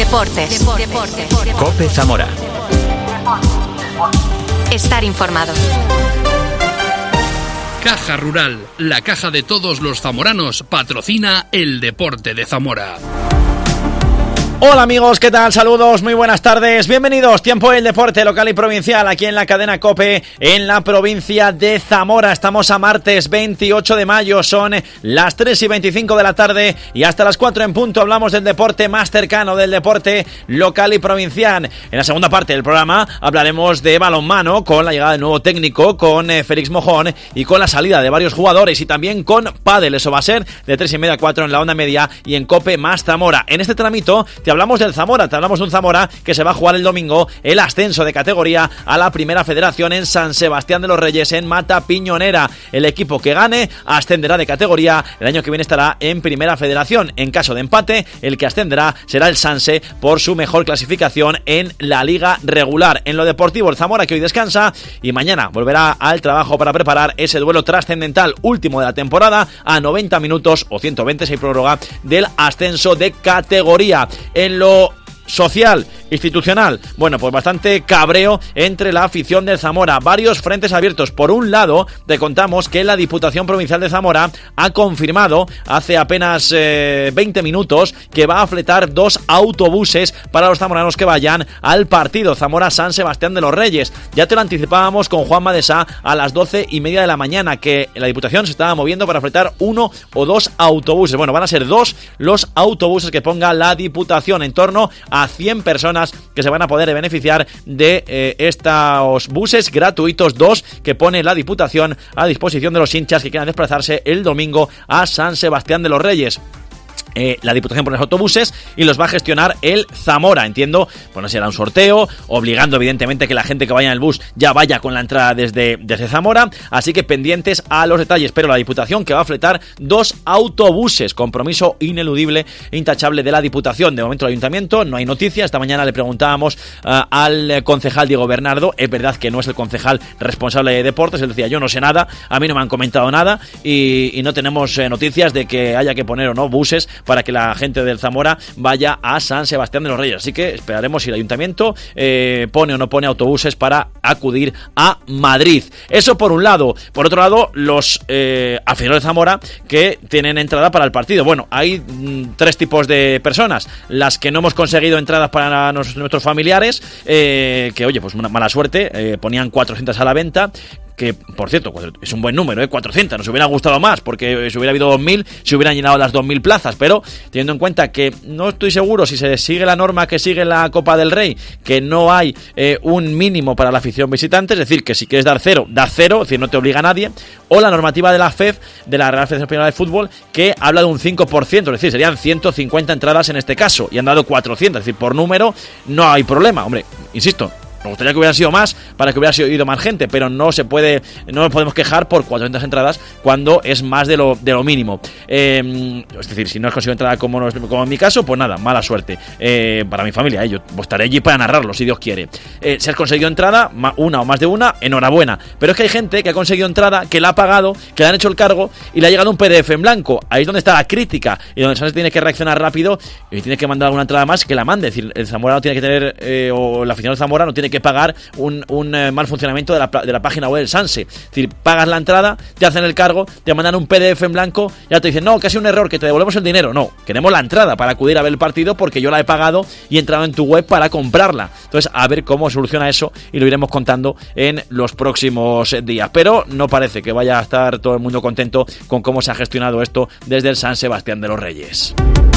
Deportes. COPE Zamora. Estar informado. Caja Rural, la caja de todos los zamoranos, patrocina el deporte de Zamora. Hola amigos, ¿qué tal? Saludos, muy buenas tardes, bienvenidos. Tiempo del deporte local y provincial aquí en la cadena COPE en la provincia de Zamora. Estamos a martes 28 de mayo, son las 3:25 de la tarde y hasta las 4 en punto hablamos del deporte más cercano, del deporte local y provincial. En la segunda parte del programa hablaremos de balonmano con la llegada del nuevo técnico, con Félix Mojón y con la salida de varios jugadores y también con pádel. Eso va a ser de 3:30 a 4 en la onda media y en COPE más Zamora. En este tramito te hablamos del Zamora, te hablamos de un Zamora que se va a jugar el domingo el ascenso de categoría a la Primera Federación en San Sebastián de los Reyes, en Mata Piñonera. El equipo que gane ascenderá de categoría, el año que viene estará en Primera Federación. En caso de empate, el que ascenderá será el Sanse por su mejor clasificación en la liga regular. En lo deportivo, el Zamora que hoy descansa y mañana volverá al trabajo para preparar ese duelo trascendental último de la temporada a 90 minutos o 120 si hay prórroga del ascenso de categoría. En lo social, institucional, bueno, pues bastante cabreo entre la afición del Zamora, varios frentes abiertos. Por un lado, te contamos que la Diputación Provincial de Zamora ha confirmado hace apenas 20 minutos que va a fletar 2 autobuses para los zamoranos que vayan al partido Zamora-San Sebastián de los Reyes. Ya te lo anticipábamos con Juan Madesá a las 12:30 de la mañana, que la Diputación se estaba moviendo para fletar 1 o 2 autobuses. Bueno, van a ser 2 los autobuses que ponga la Diputación, en torno a 100 personas que se van a poder beneficiar de estos buses gratuitos, 2 que pone la Diputación a disposición de los hinchas que quieran desplazarse el domingo a San Sebastián de los Reyes. La Diputación pone los autobuses y los va a gestionar el Zamora. Entiendo, pues no será un sorteo, obligando evidentemente que la gente que vaya en el bus ya vaya con la entrada desde Zamora, así que pendientes a los detalles. Pero la Diputación que va a fletar 2 autobuses, compromiso ineludible e intachable de la Diputación. De momento el Ayuntamiento no hay noticias. Esta mañana le preguntábamos al concejal Diego Bernardo, es verdad que no es el concejal responsable de deportes, él decía yo no sé nada, a mí no me han comentado nada y no tenemos noticias de que haya que poner o no buses para que la gente del Zamora vaya a San Sebastián de los Reyes. Así que esperaremos si el Ayuntamiento pone o no pone autobuses para acudir a Madrid. Eso por un lado. Por otro lado, los aficionados de Zamora que tienen entrada para el partido. Bueno, hay 3 tipos de personas. Las que no hemos conseguido entradas para nuestros familiares, que oye, pues una mala suerte, ponían 400 a la venta, que por cierto es un buen número, 400, nos hubiera gustado más porque si hubiera habido 2.000 se hubieran llenado las 2.000 plazas, pero teniendo en cuenta que no estoy seguro si se sigue la norma que sigue la Copa del Rey, que no hay un mínimo para la afición visitante, es decir, que si quieres dar cero, da cero, es decir, no te obliga a nadie, o la normativa de la FEF, de la Real Federación Española de Fútbol, que habla de un 5%, es decir, serían 150 entradas en este caso, y han dado 400, es decir, por número no hay problema, hombre, insisto, me gustaría que hubiera sido más para que hubiera ido más gente, pero no nos podemos quejar por 400 entradas cuando es más de lo mínimo. Es decir, si no has conseguido entrada como en mi caso, pues nada, mala suerte para mi familia. Yo estaré allí para narrarlo, si Dios quiere. Si has conseguido entrada, una o más de una, enhorabuena. Pero es que hay gente que ha conseguido entrada, que la ha pagado, que le han hecho el cargo y le ha llegado un PDF en blanco. Ahí es donde está la crítica y donde se tiene que reaccionar rápido y tiene que mandar alguna entrada más, que la mande. Es decir, el Zamora no tiene que tener, o el aficionado de Zamora no tiene que pagar un mal funcionamiento de la página web del Sanse. Es decir, pagas la entrada, te hacen el cargo, te mandan un PDF en blanco, ya te dicen, no, que ha sido un error, que te devolvemos el dinero. No, queremos la entrada para acudir a ver el partido porque yo la he pagado y he entrado en tu web para comprarla. Entonces, a ver cómo soluciona eso y lo iremos contando en los próximos días. Pero no parece que vaya a estar todo el mundo contento con cómo se ha gestionado esto desde el San Sebastián de los Reyes.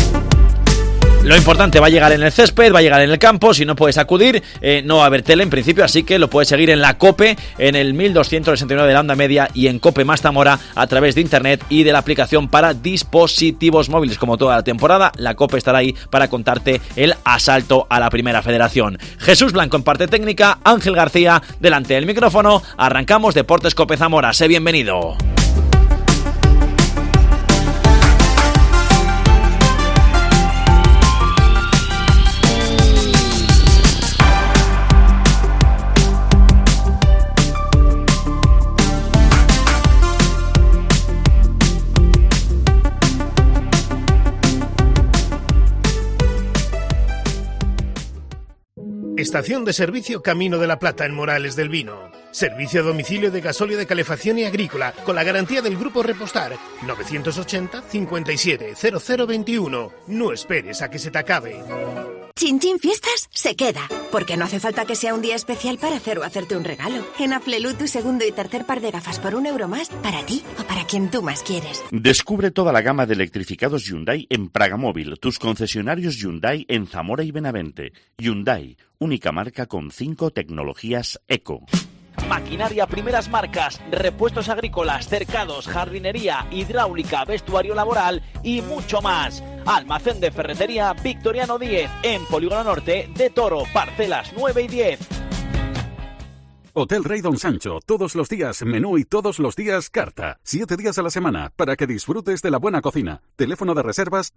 Lo importante va a llegar en el césped, va a llegar en el campo. Si no puedes acudir, no va a haber tele en principio, así que lo puedes seguir en la COPE, en el 1269 de la onda media y en COPE más Zamora a través de internet y de la aplicación para dispositivos móviles. Como toda la temporada, la COPE estará ahí para contarte el asalto a la Primera Federación. Jesús Blanco en parte técnica, Ángel García delante del micrófono. Arrancamos Deportes COPE Zamora. Sé bienvenido. Estación de servicio Camino de la Plata en Morales del Vino. Servicio a domicilio de gasóleo de calefacción y agrícola con la garantía del Grupo Repostar. 980 57 0021. No esperes a que se te acabe. Chin Chin Fiestas se queda, porque no hace falta que sea un día especial para hacer o hacerte un regalo. En Aflelu, tu segundo y tercer par de gafas por €1 más, para ti o para quien tú más quieres. Descubre toda la gama de electrificados Hyundai en Pragamóvil, tus concesionarios Hyundai en Zamora y Benavente. Hyundai, única marca con 5 tecnologías eco. Maquinaria primeras marcas, repuestos agrícolas, cercados, jardinería, hidráulica, vestuario laboral y mucho más. Almacén de ferretería Victoriano 10 en Polígono Norte de Toro, parcelas 9 y 10. Hotel Rey Don Sancho, todos los días menú y todos los días carta. 7 días a la semana para que disfrutes de la buena cocina. Teléfono de reservas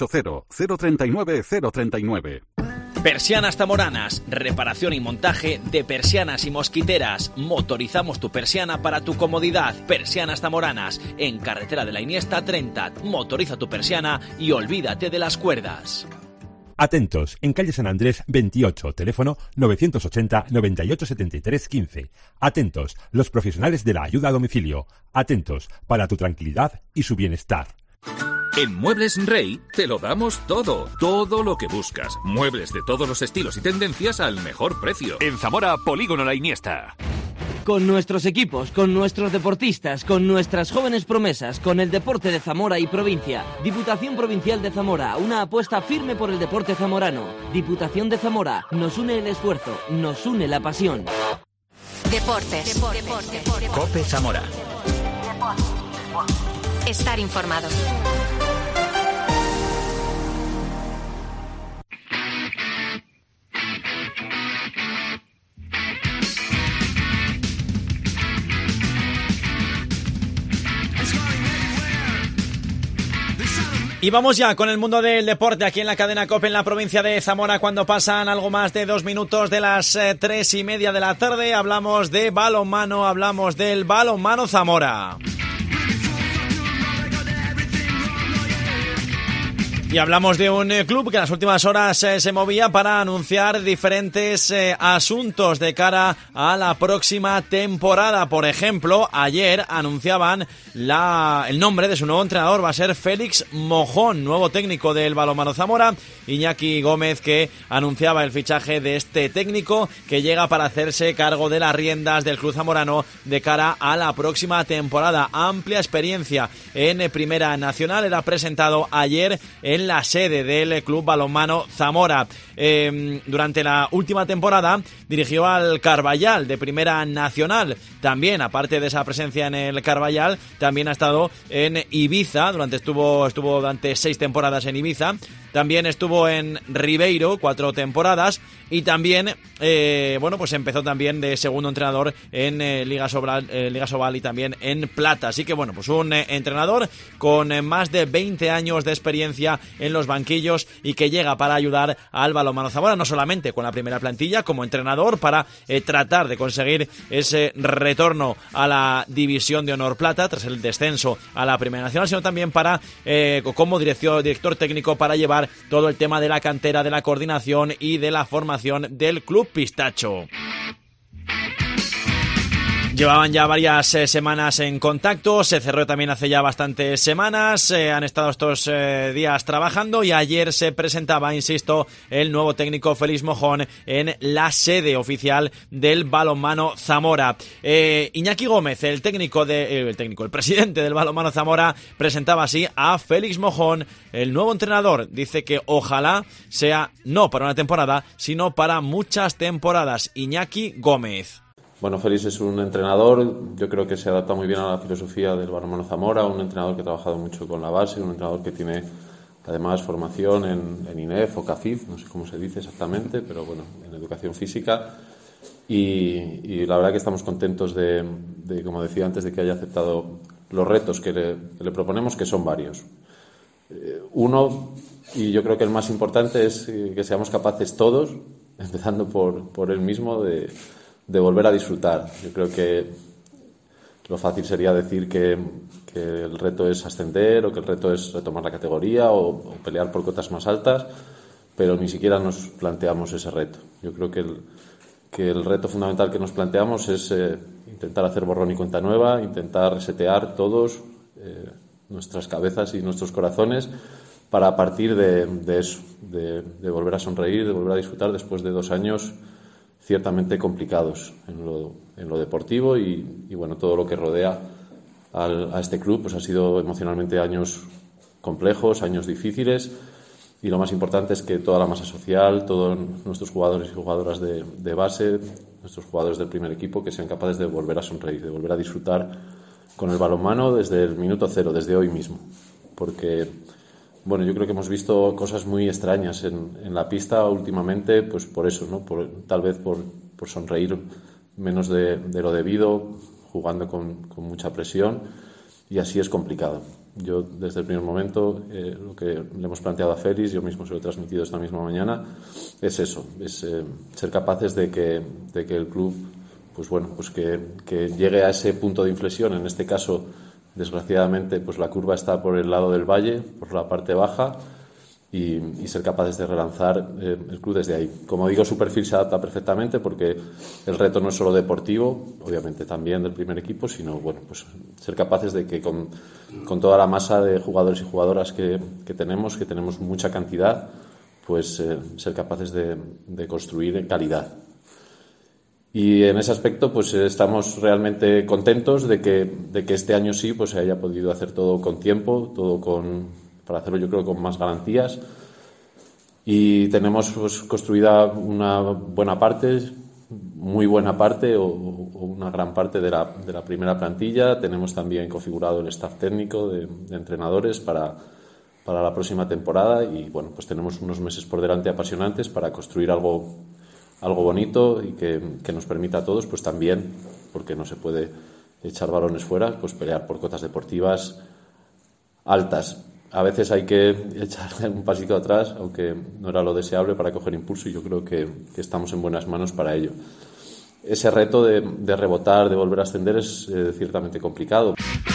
980-039-039. Persianas Zamoranas, reparación y montaje de persianas y mosquiteras. Motorizamos tu persiana para tu comodidad. Persianas Zamoranas, en carretera de la Iniesta 30. Motoriza tu persiana y olvídate de las cuerdas. Atentos, en calle San Andrés 28, teléfono 980 98 73 15. Atentos, los profesionales de la ayuda a domicilio. Atentos, para tu tranquilidad y su bienestar. En Muebles Rey te lo damos todo lo que buscas. Muebles de todos los estilos y tendencias al mejor precio. En Zamora, Polígono La Iniesta. Con nuestros equipos, con nuestros deportistas, con nuestras jóvenes promesas, con el deporte de Zamora y provincia. Diputación Provincial de Zamora, una apuesta firme por el deporte zamorano. Diputación de Zamora, nos une el esfuerzo, nos une la pasión. Deportes. Cope Zamora. Estar informado. Y vamos ya con el mundo del deporte aquí en la cadena COPE en la provincia de Zamora cuando pasan algo más de 2 minutos de las 3:30 de la tarde. Hablamos de balonmano, hablamos del Balonmano Zamora. Y hablamos de un club que en las últimas horas se movía para anunciar diferentes asuntos de cara a la próxima temporada. Por ejemplo, ayer anunciaban el nombre de su nuevo entrenador. Va a ser Félix Mojón, nuevo técnico del Balonmano Zamora. Iñaki Gómez, que anunciaba el fichaje de este técnico que llega para hacerse cargo de las riendas del club zamorano de cara a la próxima temporada. Amplia experiencia en Primera Nacional. Era presentado ayer en la sede del Club Balonmano Zamora. Durante la última temporada dirigió al Carballal de Primera Nacional. También, aparte de esa presencia en el Carballal, también ha estado en Ibiza. Estuvo durante 6 temporadas en Ibiza. También estuvo en Ribeiro 4 temporadas. Y también, pues empezó también de segundo entrenador en Liga Sobal y también en Plata. Así que, pues un entrenador con más de 20 años de experiencia en los banquillos y que llega para ayudar al Balonmano Zamora, no solamente con la primera plantilla como entrenador para tratar de conseguir ese retorno a la División de Honor Plata tras el descenso a la Primera Nacional, sino también para como director técnico para llevar todo el tema de la cantera, de la coordinación y de la formación del Club Pistacho. Llevaban ya varias semanas en contacto, se cerró también hace ya bastantes semanas, han estado estos días trabajando y ayer se presentaba, insisto, el nuevo técnico Félix Mojón en la sede oficial del Balonmano Zamora. Iñaki Gómez, el presidente del Balonmano Zamora, presentaba así a Félix Mojón, el nuevo entrenador. Dice que ojalá sea no para una temporada, sino para muchas temporadas. Iñaki Gómez. Bueno, Félix es un entrenador, yo creo que se adapta muy bien a la filosofía del Balonmano Zamora, un entrenador que ha trabajado mucho con la base, un entrenador que tiene además formación en INEF o CAFIF, no sé cómo se dice exactamente, pero bueno, en educación física. Y la verdad que estamos contentos de, como decía antes, de que haya aceptado los retos que le proponemos, que son varios. Uno, y yo creo que el más importante, es que seamos capaces todos, empezando por él mismo, de volver a disfrutar. Yo creo que lo fácil sería decir que el reto es ascender o que el reto es retomar la categoría o pelear por cotas más altas, pero ni siquiera nos planteamos ese reto. Yo creo que el reto fundamental que nos planteamos es intentar hacer borrón y cuenta nueva, intentar resetear todos nuestras cabezas y nuestros corazones para a partir de eso, de volver a sonreír, de volver a disfrutar después de 2 años ciertamente complicados en lo deportivo y bueno, todo lo que rodea a este club pues ha sido emocionalmente años complejos, años difíciles, y lo más importante es que toda la masa social, todos nuestros jugadores y jugadoras de base, nuestros jugadores del primer equipo, que sean capaces de volver a sonreír, de volver a disfrutar con el balonmano desde el minuto cero, desde hoy mismo. Porque, bueno, yo creo que hemos visto cosas muy extrañas en la pista últimamente, pues por eso, ¿no? Tal vez por sonreír menos de lo debido, jugando con mucha presión, y así es complicado. Yo, desde el primer momento, lo que le hemos planteado a Félix, yo mismo se lo he transmitido esta misma mañana, es eso, es ser capaces de que el club, pues bueno, pues que llegue a ese punto de inflexión. En este caso, desgraciadamente, pues la curva está por el lado del valle, por la parte baja, y ser capaces de relanzar el club desde ahí. Como digo, su perfil se adapta perfectamente porque el reto no es solo deportivo, obviamente también del primer equipo, sino bueno, pues ser capaces de que con toda la masa de jugadores y jugadoras que tenemos mucha cantidad, pues ser capaces de construir en calidad. Y en ese aspecto pues estamos realmente contentos de que este año sí pues se haya podido hacer todo con tiempo, todo para hacerlo yo creo con más garantías, y tenemos pues construida una buena parte, muy buena parte o una gran parte de la primera plantilla. Tenemos también configurado el staff técnico de entrenadores para la próxima temporada, y bueno, pues tenemos unos meses por delante apasionantes para construir algo bonito y que nos permita a todos pues también, porque no se puede echar balones fuera, pues pelear por cotas deportivas altas. A veces hay que echar un pasito atrás, aunque no era lo deseable, para coger impulso, y yo creo que estamos en buenas manos para ello. Ese reto de rebotar, de volver a ascender, es ciertamente complicado.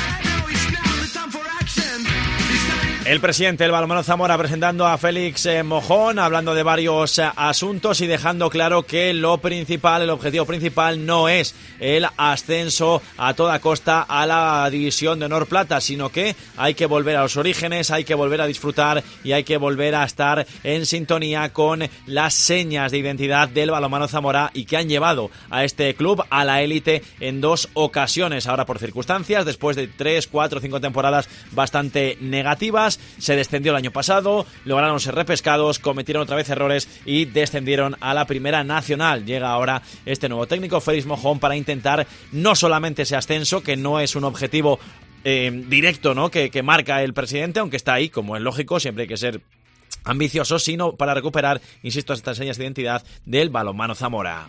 El presidente del Balonmano Zamora presentando a Félix Mojón, hablando de varios asuntos y dejando claro que el objetivo principal no es el ascenso a toda costa a la división de honor plata, sino que hay que volver a los orígenes, hay que volver a disfrutar y hay que volver a estar en sintonía con las señas de identidad del Balonmano Zamora y que han llevado a este club a la élite en 2 ocasiones, ahora por circunstancias, después de 3, 4, 5 temporadas bastante negativas. Se descendió el año pasado, lograron ser repescados, cometieron otra vez errores y descendieron a la Primera Nacional. Llega ahora este nuevo técnico, Félix Mojón, para intentar no solamente ese ascenso, que no es un objetivo directo, ¿no?, que marca el presidente, aunque está ahí, como es lógico, siempre hay que ser ambicioso, sino para recuperar, insisto, estas señas de identidad del Balonmano Zamora.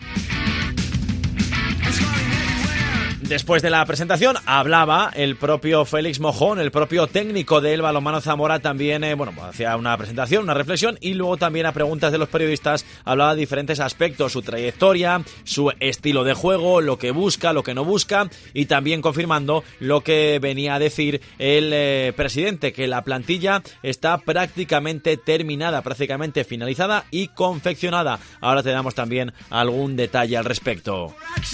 Después de la presentación hablaba el propio Félix Mojón, el propio técnico del Balonmano Zamora, también hacía una presentación, una reflexión, y luego también a preguntas de los periodistas hablaba de diferentes aspectos, su trayectoria, su estilo de juego, lo que busca, lo que no busca, y también confirmando lo que venía a decir el presidente, que la plantilla está prácticamente terminada, prácticamente finalizada y confeccionada. Ahora te damos también algún detalle al respecto.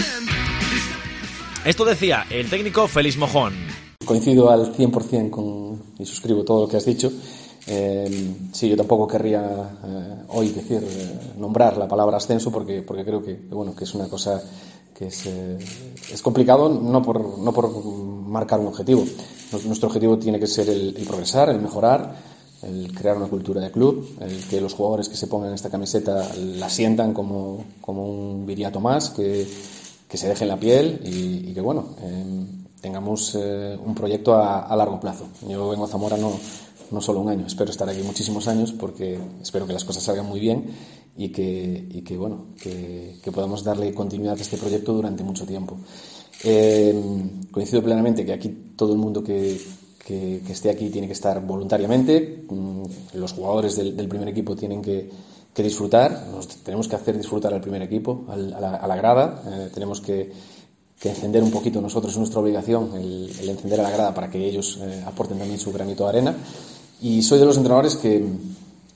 Esto decía el técnico Félix Mojón. Coincido al 100% y suscribo todo lo que has dicho. Sí, yo tampoco querría hoy nombrar la palabra ascenso porque creo que es una cosa que es complicado, no por marcar un objetivo. Nuestro objetivo tiene que ser el progresar, el mejorar, el crear una cultura de club, el que los jugadores que se pongan esta camiseta la sientan como un viriato más, que se deje en la piel y que tengamos un proyecto a largo plazo. Yo vengo a Zamora no solo un año, espero estar aquí muchísimos años porque espero que las cosas salgan muy bien y que podamos darle continuidad a este proyecto durante mucho tiempo. Coincido plenamente que aquí todo el mundo que esté aquí tiene que estar voluntariamente. Los jugadores del primer equipo tienen que disfrutar, tenemos que hacer disfrutar al primer equipo, a la grada, tenemos que encender un poquito nosotros, es nuestra obligación el encender a la grada para que ellos aporten también su granito de arena, y soy de los entrenadores que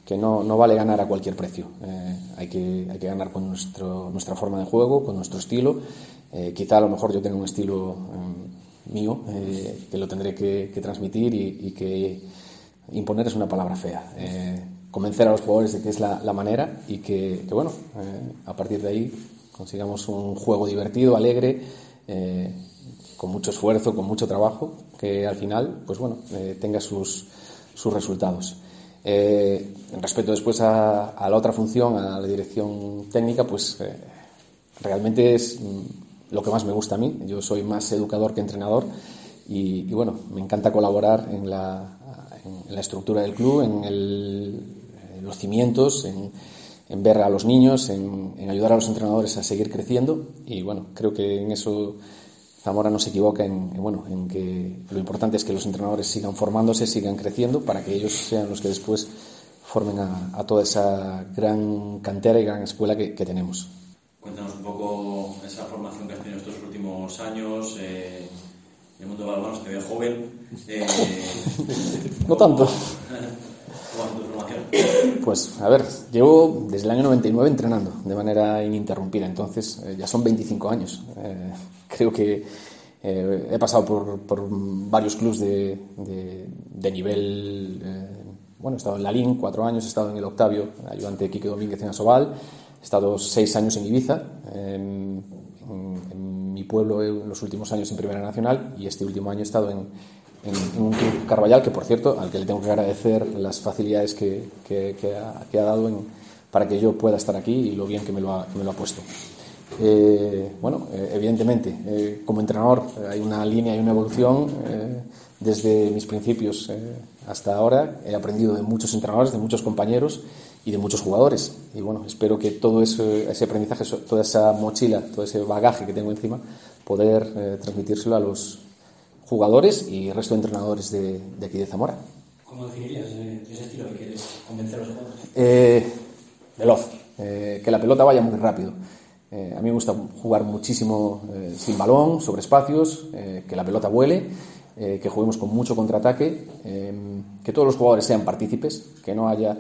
no vale ganar a cualquier precio. Hay que ganar con nuestra forma de juego, con nuestro estilo. Quizá a lo mejor yo tenga un estilo mío que lo tendré que transmitir y que imponer es una palabra fea. Convencer a los jugadores de que es la manera y que bueno, a partir de ahí consigamos un juego divertido, alegre, con mucho esfuerzo, con mucho trabajo, que al final pues bueno, tenga sus resultados. Respecto después a la otra función, a la dirección técnica, pues realmente es lo que más me gusta a mí. Yo soy más educador que entrenador y bueno, me encanta colaborar en la estructura del club, en los cimientos, en ver a los niños, en ayudar a los entrenadores a seguir creciendo y bueno, creo que en eso Zamora no se equivoca en que lo importante es que los entrenadores sigan formándose, sigan creciendo para que ellos sean los que después formen a toda esa gran cantera y gran escuela que tenemos. Cuéntanos un poco esa formación que has tenido estos últimos años en el mundo del balonmano. Te veo joven. No tanto. ¿Cómo es tu formación? Pues, a ver, llevo desde el año 99 entrenando de manera ininterrumpida, entonces ya son 25 años. Creo que he pasado por varios clubes de nivel. Bueno, he estado en la LIN 4 años, he estado en el Octavio, ayudante de Quique Domínguez en Asobal, he estado 6 años en Ibiza, en mi pueblo en los últimos años en Primera Nacional y este último año he estado en un club Carballal, que por cierto, al que le tengo que agradecer las facilidades que ha dado para que yo pueda estar aquí y lo bien que me lo ha puesto. Bueno, evidentemente, como entrenador hay una línea y una evolución. Desde mis principios hasta ahora he aprendido de muchos entrenadores, de muchos compañeros y de muchos jugadores. Y bueno, espero que todo ese aprendizaje, toda esa mochila, todo ese bagaje que tengo encima, poder transmitírselo a los jugadores y el resto de entrenadores de aquí de Zamora. ¿Cómo definirías ese estilo que quieres convencer a los jugadores? Veloz, que la pelota vaya muy rápido. A mí me gusta jugar muchísimo sin balón, sobre espacios, que la pelota vuele, que juguemos con mucho contraataque, que todos los jugadores sean partícipes, que no haya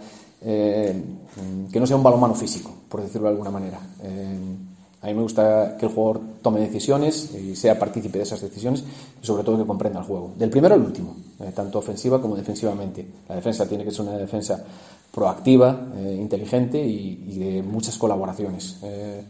que no sea un balonmano físico, por decirlo de alguna manera. A mí me gusta que el jugador tome decisiones y sea partícipe de esas decisiones y sobre todo que comprenda el juego, del primero al último, tanto ofensiva como defensivamente. La defensa tiene que ser una defensa proactiva, inteligente y de muchas colaboraciones.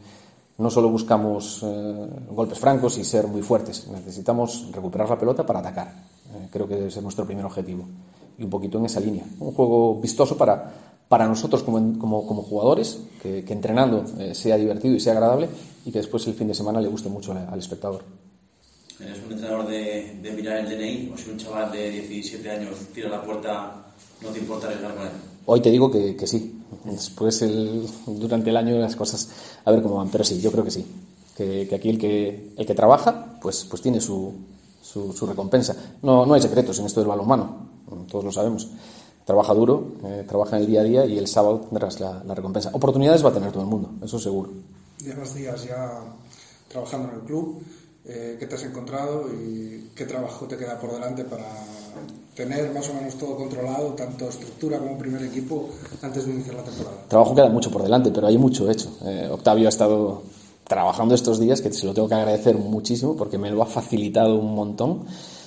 No solo buscamos golpes francos y ser muy fuertes, necesitamos recuperar la pelota para atacar. Creo que debe ser nuestro primer objetivo y un poquito en esa línea. Un juego vistoso para nosotros como jugadores, que entrenando sea divertido y sea agradable y que después el fin de semana le guste mucho al espectador. ¿Eres un entrenador de mirar el DNI o si un chaval de 17 años tira la puerta, no te importa arriesgar con él? Hoy te digo que sí. Después, durante el año, las cosas a ver cómo van. Pero sí, yo creo que sí. Que aquí el que trabaja, pues tiene su recompensa. No hay secretos en esto del balonmano. Todos lo sabemos. Trabaja duro, trabaja en el día a día y el sábado tendrás la recompensa. Oportunidades va a tener todo el mundo, eso seguro. Llevas días ya trabajando en el club. ¿Qué te has encontrado y qué trabajo te queda por delante para tener más o menos todo controlado, tanto estructura como primer equipo, antes de iniciar la temporada? Trabajo queda mucho por delante, pero hay mucho hecho. Octavio ha estado trabajando estos días, que se lo tengo que agradecer muchísimo porque me lo ha facilitado un montón.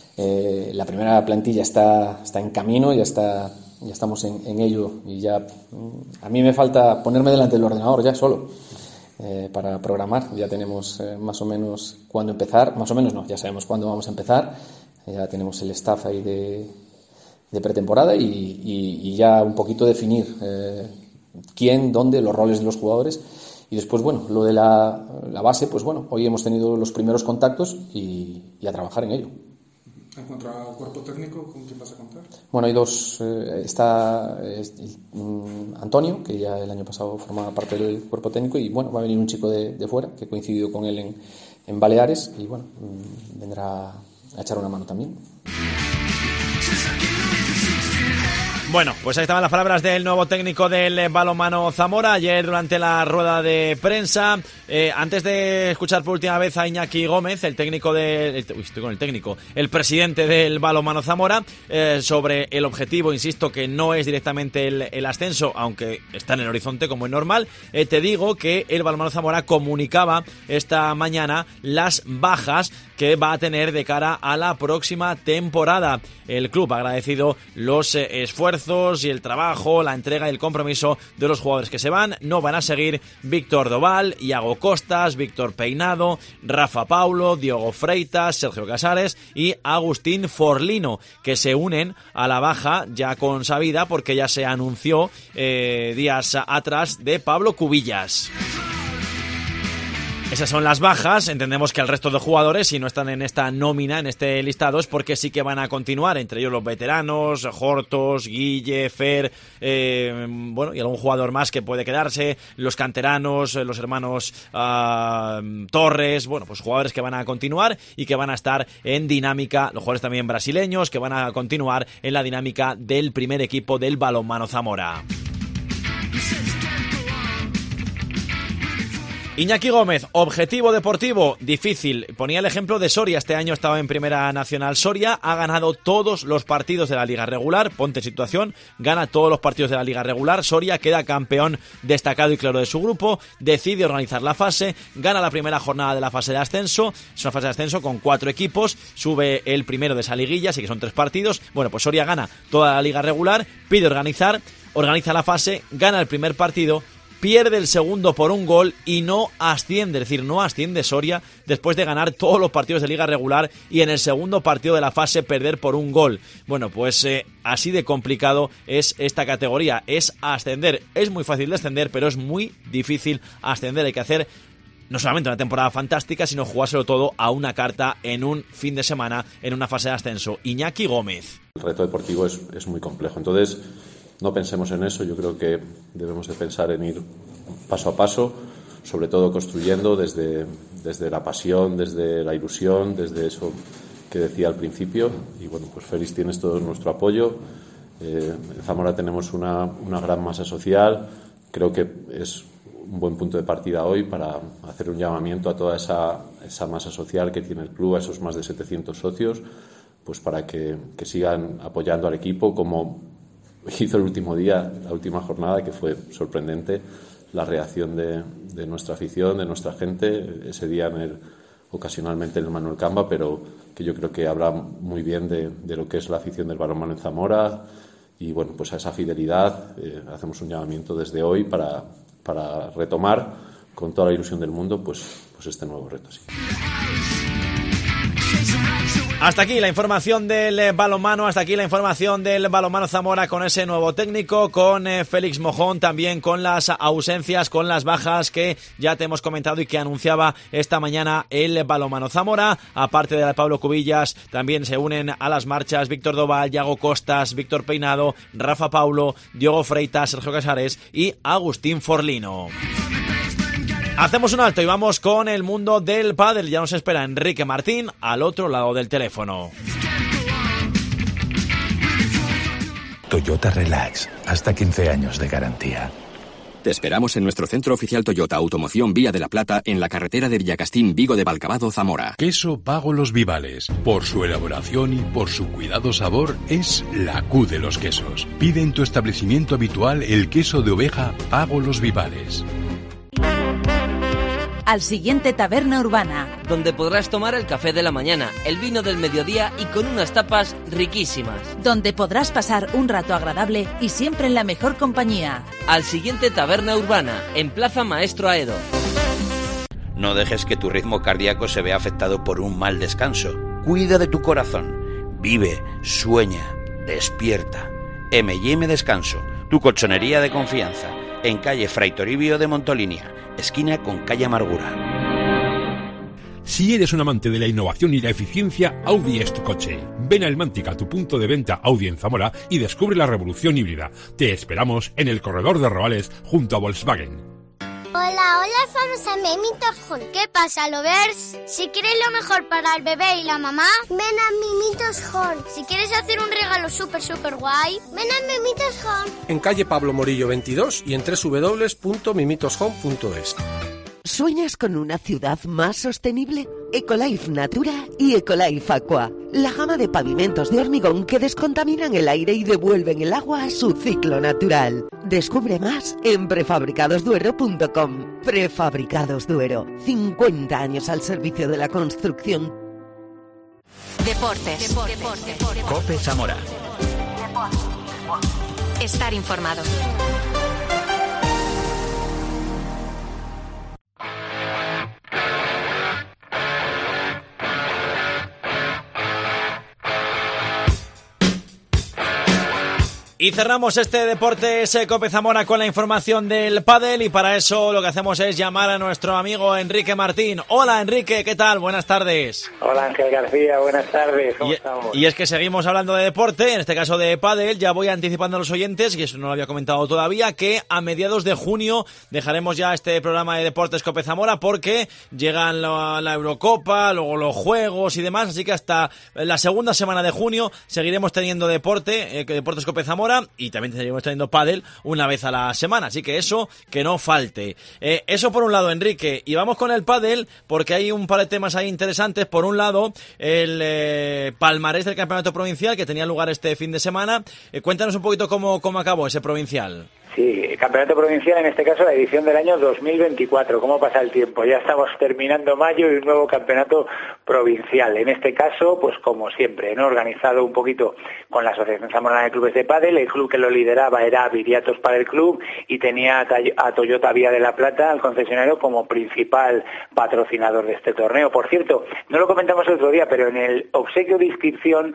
La primera plantilla está en camino, ya estamos en ello y ya a mí me falta ponerme delante del ordenador ya solo. Para programar, ya tenemos más o menos cuándo empezar, más o menos no, ya sabemos cuándo vamos a empezar, ya tenemos el staff ahí de pretemporada y ya un poquito definir quién, dónde, los roles de los jugadores y después, bueno, lo de la base, pues bueno, hoy hemos tenido los primeros contactos y a trabajar en ello. En cuanto al cuerpo técnico, ¿con quién vas a contar? Bueno, hay dos. Está Antonio, que ya el año pasado formaba parte del cuerpo técnico, y bueno, va a venir un chico de fuera, que coincidió con él en Baleares, y bueno, vendrá a echar una mano también. Bueno, pues ahí estaban las palabras del nuevo técnico del balonmano Zamora ayer durante la rueda de prensa. Antes de escuchar por última vez a Iñaki Gómez, el presidente del balonmano Zamora, sobre el objetivo, insisto, que no es directamente el ascenso, aunque está en el horizonte como es normal, te digo que el balonmano Zamora comunicaba esta mañana las bajas que va a tener de cara a la próxima temporada. El club ha agradecido los esfuerzos y el trabajo, la entrega y el compromiso de los jugadores que se van. No van a seguir Víctor Doval, Iago Costas, Víctor Peinado, Rafa Paulo, Diogo Freitas, Sergio Casares y Agustín Forlino, que se unen a la baja ya consabida porque ya se anunció días atrás de Pablo Cubillas. Esas son las bajas. Entendemos que el resto de jugadores, si no están en esta nómina, en este listado, es porque sí que van a continuar, entre ellos los veteranos, Hortos, Guille, Fer, y algún jugador más que puede quedarse, los canteranos, los hermanos Torres, pues jugadores que van a continuar y que van a estar en dinámica, los jugadores también brasileños, que van a continuar en la dinámica del primer equipo del balonmano Zamora. Iñaki Gómez, objetivo deportivo, difícil. Ponía el ejemplo de Soria, este año estaba en Primera Nacional Soria, ha ganado todos los partidos de la Liga Regular, ponte en situación, gana todos los partidos de la Liga Regular, Soria queda campeón destacado y claro de su grupo, decide organizar la fase, gana la primera jornada de la fase de ascenso, es una fase de ascenso con 4 equipos, sube el primero de esa liguilla, así que son 3 partidos, pues Soria gana toda la Liga Regular, pide organiza la fase, gana el primer partido, pierde el segundo por un gol y no asciende, es decir, no asciende Soria después de ganar todos los partidos de liga regular y en el segundo partido de la fase perder por un gol. Así de complicado es esta categoría, es ascender. Es muy fácil descender, pero es muy difícil ascender. Hay que hacer no solamente una temporada fantástica, sino jugárselo todo a una carta en un fin de semana, en una fase de ascenso. Iñaki Gómez. El reto deportivo es muy complejo, entonces no pensemos en eso, yo creo que debemos de pensar en ir paso a paso, sobre todo construyendo desde la pasión, desde la ilusión, desde eso que decía al principio. Y Félix, tienes todo nuestro apoyo. En Zamora tenemos una gran masa social, creo que es un buen punto de partida hoy para hacer un llamamiento a toda esa masa social que tiene el club, a esos más de 700 socios, para que sigan apoyando al equipo como hizo el último día, la última jornada, que fue sorprendente la reacción de nuestra afición, de nuestra gente, ese día ocasionalmente en el Manuel Camba, pero que yo creo que habla muy bien de lo que es la afición del balonmano en Zamora y a esa fidelidad hacemos un llamamiento desde hoy para retomar con toda la ilusión del mundo este nuevo reto. Sí. Hasta aquí la información del balonmano, Zamora con ese nuevo técnico, con Félix Mojón, también con las ausencias, con las bajas que ya te hemos comentado y que anunciaba esta mañana el balonmano Zamora. Aparte de Pablo Cubillas, también se unen a las marchas Víctor Doval, Iago Costas, Víctor Peinado, Rafa Paulo, Diogo Freitas, Sergio Casares y Agustín Forlino. Hacemos un alto y vamos con el mundo del pádel. Ya nos espera Enrique Martín al otro lado del teléfono. Toyota Relax, hasta 15 años de garantía. Te esperamos en nuestro centro oficial Toyota Automoción Vía de la Plata, en la carretera de Villacastín, Vigo de Valcabado, Zamora. Queso Pago Los Vivales. Por su elaboración y por su cuidado sabor, es la Q de los quesos. Pide en tu establecimiento habitual el queso de oveja Pago Los Vivales. Al siguiente Taberna Urbana, donde podrás tomar el café de la mañana, el vino del mediodía y con unas tapas riquísimas. Donde podrás pasar un rato agradable y siempre en la mejor compañía. Al siguiente Taberna Urbana, en Plaza Maestro Aedo. No dejes que tu ritmo cardíaco se vea afectado por un mal descanso. Cuida de tu corazón. Vive, sueña, despierta. M&M Descanso, tu colchonería de confianza. En calle Fray Toribio de Montolinia, esquina con calle Amargura. Si eres un amante de la innovación y la eficiencia, Audi es tu coche. Ven a Elmántica, tu punto de venta Audi en Zamora, y descubre la revolución híbrida. Te esperamos en el corredor de Roales junto a Volkswagen. Hola, somos a Mimitos Hall. ¿Qué pasa, lovers? Si quieres lo mejor para el bebé y la mamá, ven a Mimitos Hall. Si quieres hacer un regalo súper guay, ven a Mimitos Hall. En calle Pablo Morillo 22 y en www.mimitoshome.es. ¿Sueñas con una ciudad más sostenible? Ecolife Natura y Ecolife Aqua, la gama de pavimentos de hormigón que descontaminan el aire y devuelven el agua a su ciclo natural. Descubre más en prefabricadosduero.com. Prefabricados Duero, 50 años al servicio de la construcción. Deportes. COPE Zamora. Estar informado. Y cerramos este Deportes COPE Zamora con la información del pádel, y para eso lo que hacemos es llamar a nuestro amigo Enrique Martín. Hola Enrique, ¿qué tal? Buenas tardes. Hola Ángel García, buenas tardes, ¿cómo estamos? Y es que seguimos hablando de deporte, en este caso de pádel. Ya voy anticipando a los oyentes, y eso no lo había comentado todavía, que a mediados de junio dejaremos ya este programa de Deportes COPE Zamora, porque llegan la Eurocopa, luego los Juegos y demás, así que hasta la segunda semana de junio seguiremos teniendo Deportes COPE Zamora, y también seguiremos teniendo pádel una vez a la semana, así que eso que no falte. Eso por un lado, Enrique, y vamos con el pádel, porque hay un par de temas ahí interesantes. Por un lado, el palmarés del campeonato provincial que tenía lugar este fin de semana. Cuéntanos un poquito cómo acabó ese provincial. Sí, el campeonato provincial, en este caso la edición del año 2024. ¿Cómo pasa el tiempo? Ya estamos terminando mayo y un nuevo campeonato provincial. En este caso, pues como siempre, ¿no? Organizado un poquito con la Asociación Zamorana de Clubes de Pádel. El club que lo lideraba era Viriatos Padel Club y tenía a Toyota Vía de la Plata, al concesionario, como principal patrocinador de este torneo. Por cierto, no lo comentamos el otro día, pero en el obsequio de inscripción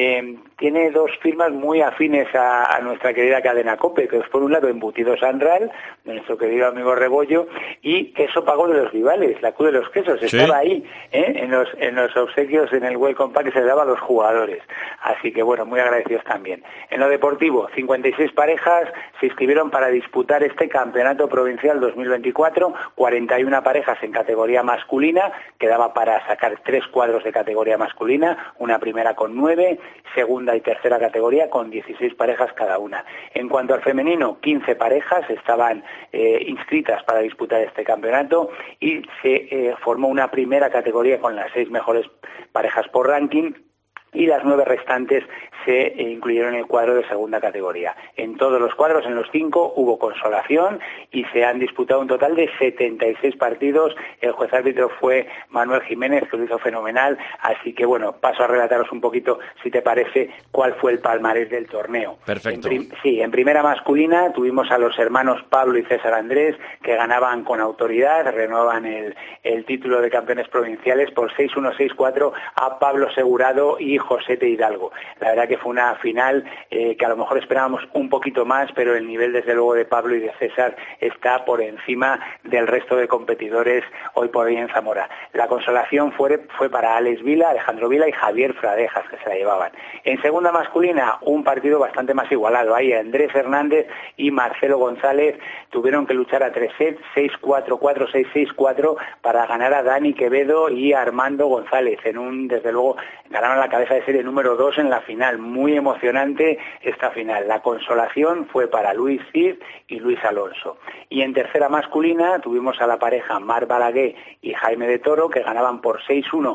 tiene dos firmas muy afines a nuestra querida cadena COPE, que es por un lado Embutidos Anral, de nuestro querido amigo Rebollo, y Queso Pago de los Vivales, la Q de los Quesos. ¿Sí? Estaba ahí, en los obsequios, en el Welcome Pack que se daba a los jugadores. Así que bueno, muy agradecidos también. En lo deportivo, 56 parejas se inscribieron para disputar este campeonato provincial 2024, 41 parejas en categoría masculina, quedaba para sacar 3 cuadros de categoría masculina, una primera con 9, segunda y tercera categoría con 16 parejas cada una. En cuanto al femenino, 15 parejas estaban inscritas para disputar este campeonato y se formó una primera categoría con las 6 mejores parejas por ranking, y las 9 restantes se incluyeron en el cuadro de segunda categoría. En todos los cuadros, en los 5, hubo consolación y se han disputado un total de 76 partidos. El juez árbitro fue Manuel Jiménez, que lo hizo fenomenal, así que bueno, paso a relataros un poquito, si te parece, cuál fue el palmarés del torneo. Perfecto. En primera masculina tuvimos a los hermanos Pablo y César Andrés, que ganaban con autoridad, renovaban el título de campeones provinciales por 6-1, 6-4 a Pablo Segurado y Josete Hidalgo. La verdad que fue una final que a lo mejor esperábamos un poquito más, pero el nivel desde luego de Pablo y de César está por encima del resto de competidores hoy por hoy en Zamora. La consolación fue para Alex Vila, Alejandro Vila y Javier Fradejas, que se la llevaban. En segunda masculina, un partido bastante más igualado. Ahí Andrés Hernández y Marcelo González tuvieron que luchar a 3 sets, 6-4, 4-6, 6-4, para ganar a Dani Quevedo y a Armando González. Desde luego, ganaron la cabeza de serie número 2 en la final. Muy emocionante esta final. La consolación fue para Luis Cid y Luis Alonso. Y en tercera masculina tuvimos a la pareja Mar Balaguer y Jaime de Toro, que ganaban por 6-1,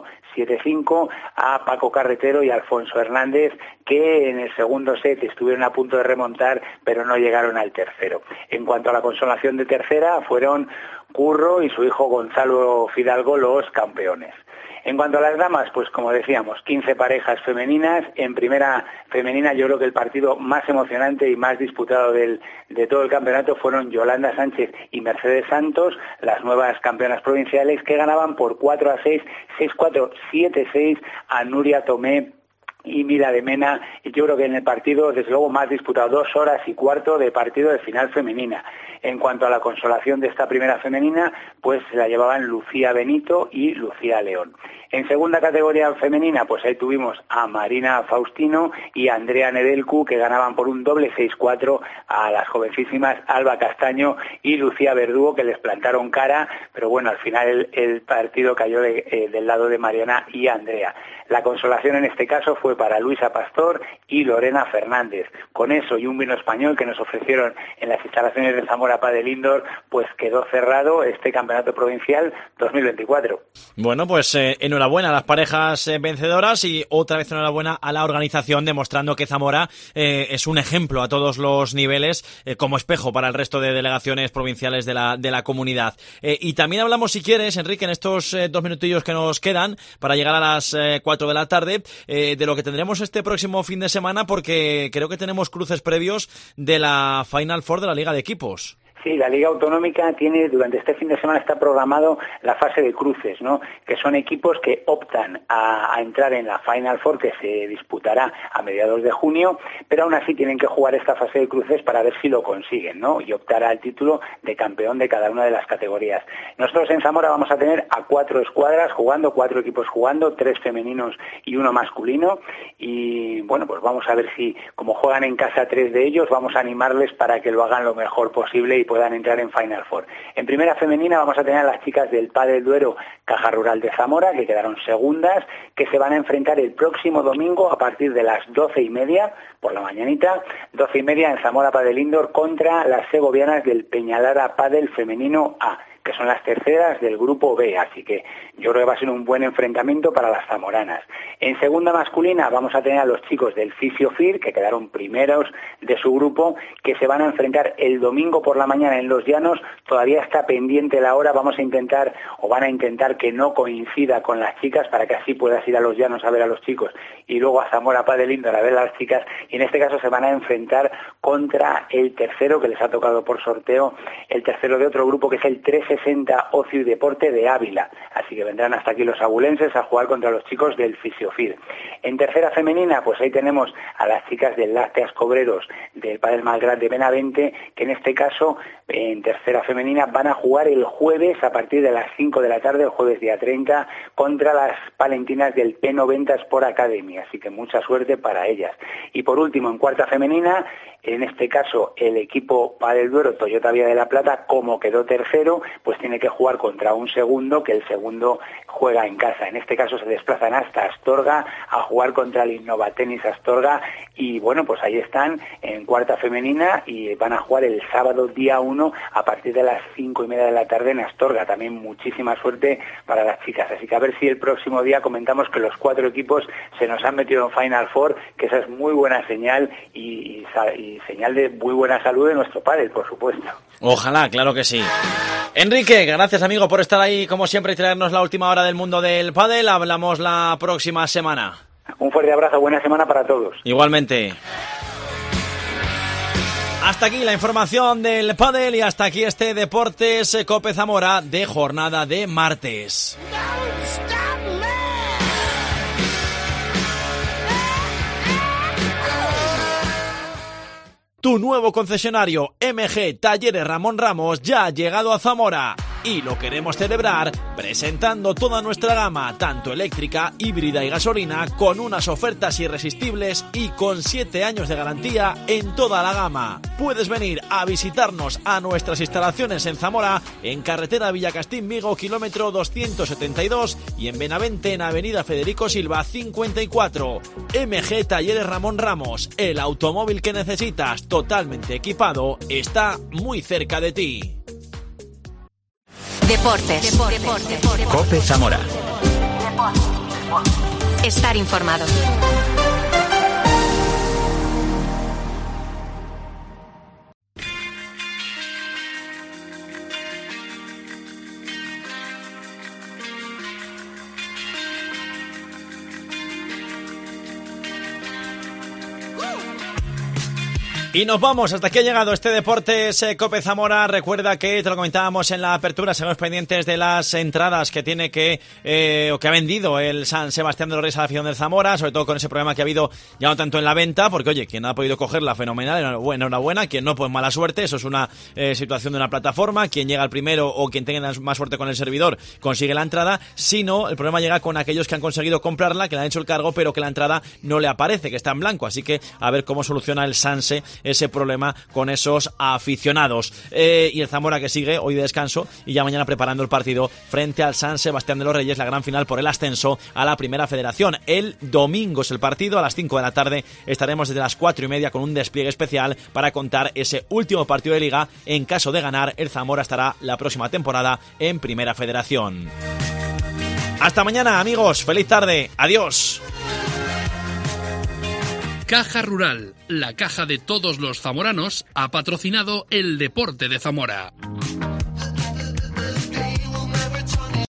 7-5 a Paco Carretero y Alfonso Hernández, que en el segundo set estuvieron a punto de remontar, pero no llegaron al tercero. En cuanto a la consolación de tercera, fueron Curro y su hijo Gonzalo Fidalgo los campeones. En cuanto a las damas, pues como decíamos, 15 parejas femeninas. En primera femenina, yo creo que el partido más emocionante y más disputado de todo el campeonato fueron Yolanda Sánchez y Mercedes Santos, las nuevas campeonas provinciales, que ganaban por 4-6, 6-4, 7-6 a Nuria Tomé y Mila de Mena, y yo creo que en el partido, desde luego, más disputado, 2 horas y cuarto de partido de final femenina. En cuanto a la consolación de esta primera femenina, pues se la llevaban Lucía Benito y Lucía León. En segunda categoría femenina, pues ahí tuvimos a Marina Faustino y a Andrea Nedelcu, que ganaban por un doble 6-4 a las jovencísimas Alba Castaño y Lucía Verdugo, que les plantaron cara, pero bueno, al final el partido cayó del lado de Mariana y Andrea. La consolación en este caso fue para Luisa Pastor y Lorena Fernández. Con eso y un vino español que nos ofrecieron en las instalaciones de Zamora Padel Indoor, pues quedó cerrado este campeonato provincial 2024. Bueno, pues enhorabuena a las parejas vencedoras y otra vez enhorabuena a la organización, demostrando que Zamora es un ejemplo a todos los niveles, como espejo para el resto de delegaciones provinciales de la comunidad. Y también hablamos, si quieres, Enrique, en estos 2 minutillos que nos quedan para llegar a las 4 de la tarde, de lo que tendremos este próximo fin de semana, porque creo que tenemos cruces previos de la Final Four de la Liga de Equipos. Sí, la Liga Autonómica tiene, durante este fin de semana está programado la fase de cruces, ¿no? Que son equipos que optan a entrar en la Final Four, que se disputará a mediados de junio, pero aún así tienen que jugar esta fase de cruces para ver si lo consiguen, ¿no? Y optar al título de campeón de cada una de las categorías. Nosotros en Zamora vamos a tener a 4 escuadras jugando, 4 equipos jugando, 3 femeninos y 1 masculino, y bueno, pues vamos a ver si, como juegan en casa 3 de ellos, vamos a animarles para que lo hagan lo mejor posible y puedan entrar en Final Four. En primera femenina vamos a tener a las chicas del Padel Duero Caja Rural de Zamora, que quedaron segundas, que se van a enfrentar el próximo domingo a partir de las 12:30 por la mañanita, 12:30 en Zamora Padel Indoor, contra las segovianas del Peñalara Padel Femenino A, que son las terceras del grupo B, así que yo creo que va a ser un buen enfrentamiento para las zamoranas. En segunda masculina vamos a tener a los chicos del Fisiofir, que quedaron primeros de su grupo, que se van a enfrentar el domingo por la mañana en Los Llanos. Todavía está pendiente la hora, van a intentar que no coincida con las chicas, para que así puedas ir a Los Llanos a ver a los chicos y luego a Zamora Padel Indoor a ver a las chicas, y en este caso se van a enfrentar contra el tercero, que les ha tocado por sorteo, el tercero de otro grupo, que es el 360 Ocio y Deporte de Ávila, así que vendrán hasta aquí los abulenses a jugar contra los chicos del Fisiofir. En tercera femenina, pues ahí tenemos a las chicas del Lácteas Cobreros del Padel Malgrat de Benavente, que en este caso, en tercera femenina, van a jugar el jueves a partir de las 5 de la tarde, el jueves día 30, contra las palentinas del P90 Sport Academy, así que mucha suerte para ellas. Y por último, en cuarta femenina, en este caso el equipo Padel Duero Toyota Vía de la Plata, como quedó tercero, pues tiene que jugar contra un segundo, que el segundo juega en casa. En este caso se desplazan hasta Astorga a jugar contra el Innova Tenis Astorga, y bueno, pues ahí están en cuarta femenina y van a jugar el sábado día 1 a partir de las 5:30 de la tarde en Astorga. También muchísima suerte para las chicas, así que a ver si el próximo día comentamos que los 4 equipos se nos han metido en Final Four, que esa es muy buena señal y señal de muy buena salud de nuestro pádel, por supuesto. Ojalá, claro que sí. Enrique, gracias amigo por estar ahí como siempre y traernos la última hora del mundo del pádel. Hablamos la próxima semana. Un fuerte abrazo, buena semana para todos. Igualmente. Hasta aquí la información del pádel y hasta aquí este Deportes Cope Zamora de jornada de martes. Tu nuevo concesionario MG Talleres Ramón Ramos ya ha llegado a Zamora y lo queremos celebrar presentando toda nuestra gama, tanto eléctrica, híbrida y gasolina, con unas ofertas irresistibles y con 7 años de garantía en toda la gama. Puedes venir a visitarnos a nuestras instalaciones en Zamora, en carretera Villacastín-Vigo, kilómetro 272, y en Benavente, en avenida Federico Silva 54. MG Talleres Ramón Ramos, el automóvil que necesitas totalmente equipado, está muy cerca de ti. Deportes. Cope Zamora. Estar informado. Y nos vamos, hasta aquí ha llegado este Deportes Cope Zamora. Recuerda que te lo comentábamos en la apertura, seguimos pendientes de las entradas que tiene o que ha vendido el San Sebastián de los Reyes a la afición del Zamora, sobre todo con ese problema que ha habido ya no tanto en la venta, porque oye, quien ha podido cogerla fenomenal, enhorabuena, quien no, pues mala suerte, eso es una situación de una plataforma, quien llega al primero o quien tenga más suerte con el servidor consigue la entrada, si no, el problema llega con aquellos que han conseguido comprarla, que le han hecho el cargo, pero que la entrada no le aparece, que está en blanco, así que a ver cómo soluciona el Sanse ese problema con esos aficionados. Y el Zamora que sigue hoy de descanso y ya mañana preparando el partido frente al San Sebastián de los Reyes, la gran final por el ascenso a la Primera Federación. El domingo es el partido, a las 5 de la tarde estaremos desde las 4:30 con un despliegue especial para contar ese último partido de Liga. En caso de ganar, el Zamora estará la próxima temporada en Primera Federación. Hasta mañana, amigos, feliz tarde, adiós. Caja Rural, la caja de todos los zamoranos, ha patrocinado el Deporte de Zamora.